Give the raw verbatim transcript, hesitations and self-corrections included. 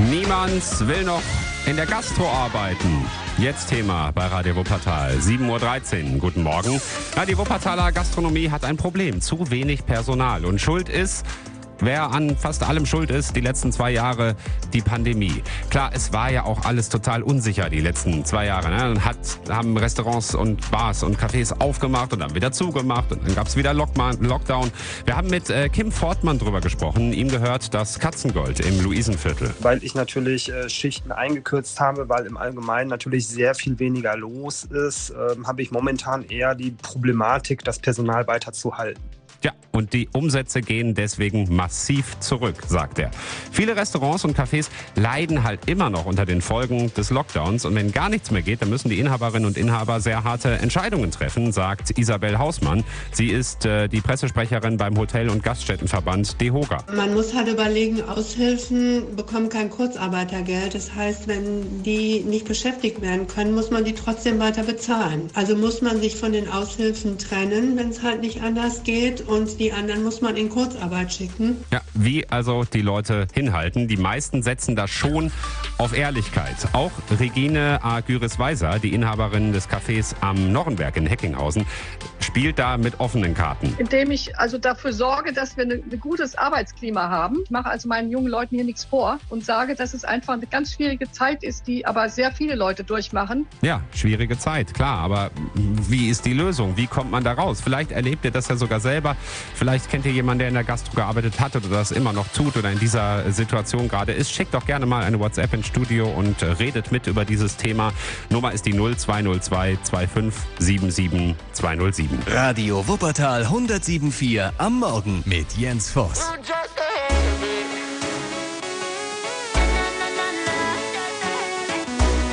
Niemand will noch in der Gastro arbeiten. Jetzt Thema bei Radio Wuppertal, sieben Uhr dreizehn. Guten Morgen. Ja, die Wuppertaler Gastronomie hat ein Problem. Zu wenig Personal. Und schuld ist, wer an fast allem schuld ist, die letzten zwei Jahre, die Pandemie. Klar, es war ja auch alles total unsicher die letzten zwei Jahre. Ne? Dann hat, haben Restaurants und Bars und Cafés aufgemacht und dann wieder zugemacht und dann gab es wieder Lockdown. Wir haben mit äh, Kim Fortmann drüber gesprochen. Ihm gehört das Katzengold im Luisenviertel. Weil ich natürlich äh, Schichten eingekürzt habe, weil im Allgemeinen natürlich sehr viel weniger los ist, äh, habe ich momentan eher die Problematik, das Personal weiterzuhalten. Ja, und die Umsätze gehen deswegen massiv zurück, sagt er. Viele Restaurants und Cafés leiden halt immer noch unter den Folgen des Lockdowns. Und wenn gar nichts mehr geht, dann müssen die Inhaberinnen und Inhaber sehr harte Entscheidungen treffen, sagt Isabel Hausmann. Sie ist äh, die Pressesprecherin beim Hotel- und Gaststättenverband DEHOGA. Man muss halt überlegen, Aushilfen bekommen kein Kurzarbeitergeld. Das heißt, wenn die nicht beschäftigt werden können, muss man die trotzdem weiter bezahlen. Also muss man sich von den Aushilfen trennen, wenn es halt nicht anders geht. Und die anderen muss man in Kurzarbeit schicken. Ja, wie also die Leute hinhalten. Die meisten setzen da schon auf Ehrlichkeit. Auch Regine A. Güris-Weiser, die Inhaberin des Cafés am Nochenberg in Heckinghausen, spielt da mit offenen Karten. Indem ich also dafür sorge, dass wir ein gutes Arbeitsklima haben. Ich mache also meinen jungen Leuten hier nichts vor und sage, dass es einfach eine ganz schwierige Zeit ist, die aber sehr viele Leute durchmachen. Ja, schwierige Zeit, klar. Aber wie ist die Lösung? Wie kommt man da raus? Vielleicht erlebt ihr das ja sogar selber. Vielleicht kennt ihr jemanden, der in der Gastro gearbeitet hat oder das immer noch tut oder in dieser Situation gerade ist. Schickt doch gerne mal eine WhatsApp ins Studio und redet mit über dieses Thema. Nummer ist die null zwei null zwei zwei fünf sieben sieben zwei null sieben. Radio Wuppertal hundertsieben Komma vier am Morgen mit Jens Voss.